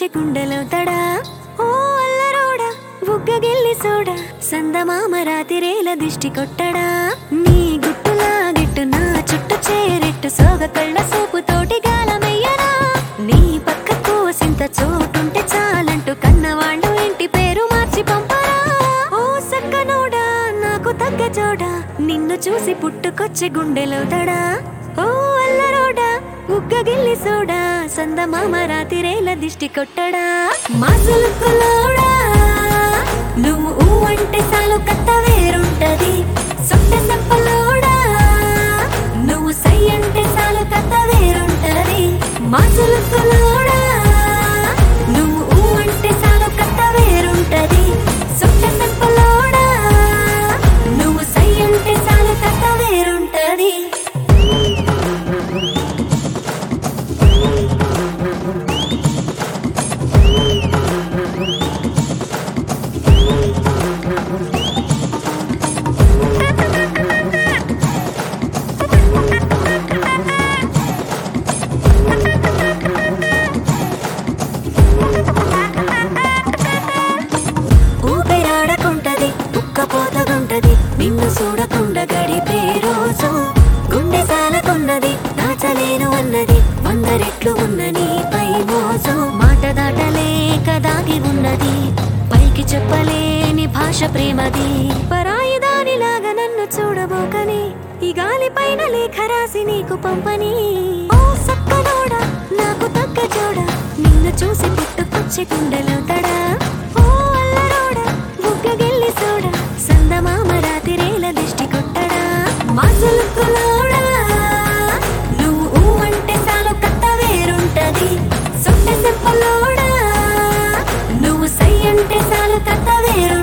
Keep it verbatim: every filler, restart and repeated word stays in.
పుట్టుకొచ్చే గుండెలో తడా ఓ అల్లరోడా బుగ్గగిల్లి సోడా సందమామ రాతిరేల దిష్టి కొట్టడా నీ గుట్టులా గిట్టు నా చుట్టు చేరెట్టు సోగ కళ్ళ సోపు తోటి గాలమయ్యరా నీ పక్కకు సింత చోటుంటే చాలంటూ కన్నవాళ్ళు ఇంటి పేరు మార్చి పంపరా ఓ సక్కనోడా నాకు తగ్గ జోడా నిన్ను చూసి పుట్టుకొచ్చే గుండెలో తడా ఓ అల్లరోడా ఉగ్గగిల్లి సోడా సందమామ రాతిరేల దిష్టి కొట్టడా మాసులుకులోడా నువ్వు ఊ అంటే చాలు కథ వేరుంటది సొట్ట సంపలోడా నువ్వు సై అంటే చాలు కథ వేరుంటది మాసులుకులోడా నువ్వు ఊ అంటే చాలు కథ వేరుంటది సొట్ట సంపలోడా నువ్వు సై అంటే చాలు కథ వేరుంటది ఊపిరాడకుంటది ఉక్కపోతగుంటది నిన్ను చూడకుండా గడిపే రోజు గుండె సాలకున్నది దాచలేను అన్నది వంద రెట్లు ఉన్న నీపై మోజు మాట దాటలేక దాగి ఉన్నది పైకి చెప్పలేని భాష ప్రేమది పరాయి దానిలాగా నన్ను చూడబోకని ఈ గాలి పైన లేఖ రాసి నీకు పంపని ఓ సక్కనోడా నాకు తగ్గ జోడా నిన్ను చూసి పుట్టుకొచ్చే గుండెలో తడా ఓ అల్లరోడా బుగ్గగిల్లి సోడా సందమామ రాతిరేల దిష్టి కొట్టడా మాసులుకులోడా నువ్వు ఊ అంటే చాలు కథ వేరుంటది సొట్ట సెంపలోడా నువ్వు సై అంటే చాలు కథ వేరు